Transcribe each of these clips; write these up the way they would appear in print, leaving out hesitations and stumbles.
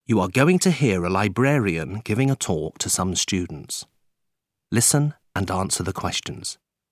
You are going to hear a librarian giving a talk to some students. Listen and answer the questions.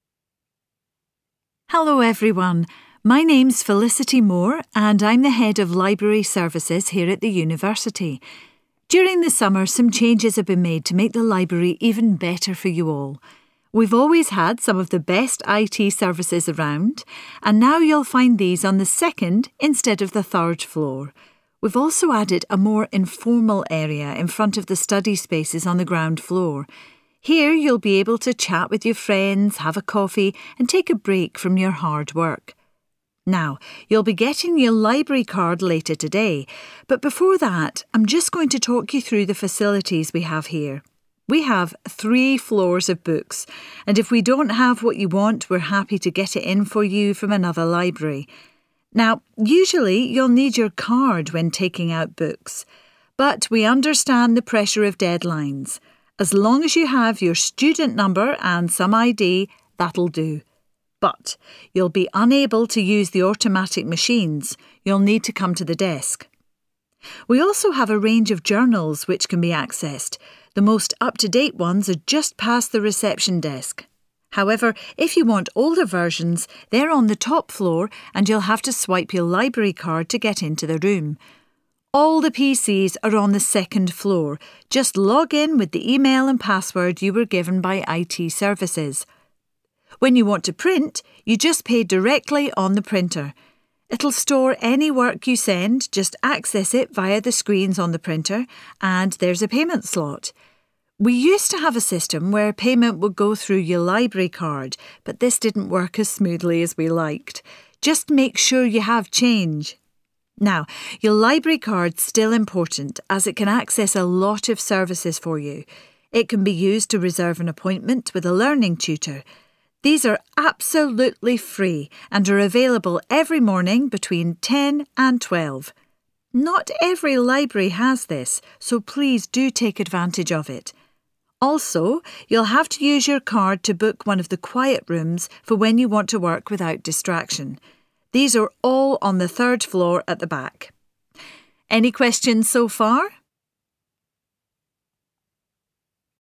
Hello everyone, my name's Felicity Moore and I'm the Head of Library Services here at the university. During the summer, some changes have been made to make the library even better for you all. We've always had some of the best IT services around, and now you'll find these on the second instead of the third floor. We've also added a more informal area in front of the study spaces on the ground floor. Here you'll be able to chat with your friends, have a coffee and take a break from your hard work. Now, you'll be getting your library card later today, but before that, I'm just going to talk you through the facilities we have here. We have 3 floors of books, and if we don't have what you want, we're happy to get it in for you from another library. Now, usually you'll need your card when taking out books, but we understand the pressure of deadlines. As long as you have your student number and some ID, that'll do. But you'll be unable to use the automatic machines. You'll need to come to the desk. We also have a range of journals which can be accessed. The most up-to-date ones are just past the reception desk. However, if you want older versions, they're on the top floor and you'll have to swipe your library card to get into the room. All the PCs are on the second floor. Just log in with the email and password you were given by IT services. When you want to print, you just pay directly on the printer. It'll store any work you send, just access it via the screens on the printer, and there's a payment slot. We used to have a system where payment would go through your library card, but this didn't work as smoothly as we liked. Just make sure you have change. Now, your library card's still important as it can access a lot of services for you. It can be used to reserve an appointment with a learning tutor. These are absolutely free and are available every morning between 10 and 12. Not every library has this, so please do take advantage of it. Also, you'll have to use your card to book one of the quiet rooms for when you want to work without distraction. These are all on the third floor at the back. Any questions so far?